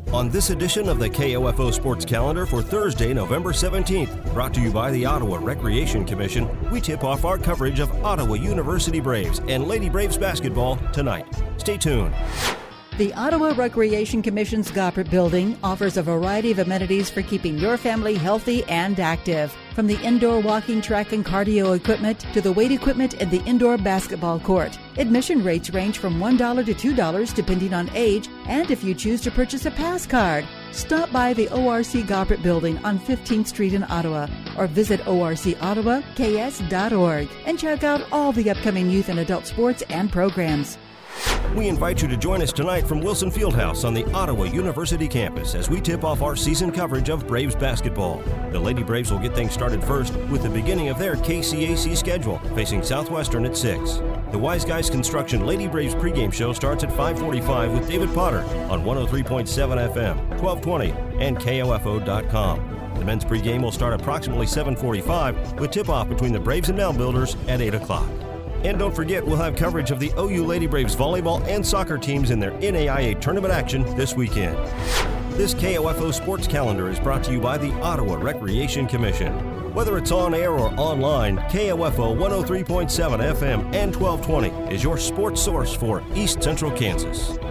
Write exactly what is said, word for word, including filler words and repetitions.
On this edition of the K O F O Sports Calendar for Thursday, November seventeenth, brought to you by the Ottawa Recreation Commission, we tip off our coverage of Ottawa University Braves and Lady Braves basketball tonight. Stay tuned. The Ottawa Recreation Commission's Goppert Building offers a variety of amenities for keeping your family healthy and active. From the indoor walking track and cardio equipment to the weight equipment and the indoor basketball court. Admission rates range from one dollar to two dollars depending on age and if you choose to purchase a pass card. Stop by the O R C Goppert Building on fifteenth Street in Ottawa or visit O R C Ottawa K S dot org and check out all the upcoming youth and adult sports and programs. We invite you to join us tonight from Wilson Fieldhouse on the Ottawa University campus as we tip off our season coverage of Braves basketball. The Lady Braves will get things started first with the beginning of their K C A C schedule, facing Southwestern at six. The Wise Guys Construction Lady Braves pregame show starts at five forty-five with David Potter on one oh three point seven F M, twelve twenty, and K O F O dot com. The men's pregame will start approximately seven forty-five with tip-off between the Braves and Mound Builders at eight o'clock. And don't forget, we'll have coverage of the O U Lady Braves volleyball and soccer teams in their N A I A tournament action this weekend. This K O F O Sports Calendar is brought to you by the Ottawa Recreation Commission. Whether it's on air or online, K O F O one oh three point seven F M and twelve twenty is your sports source for East Central Kansas.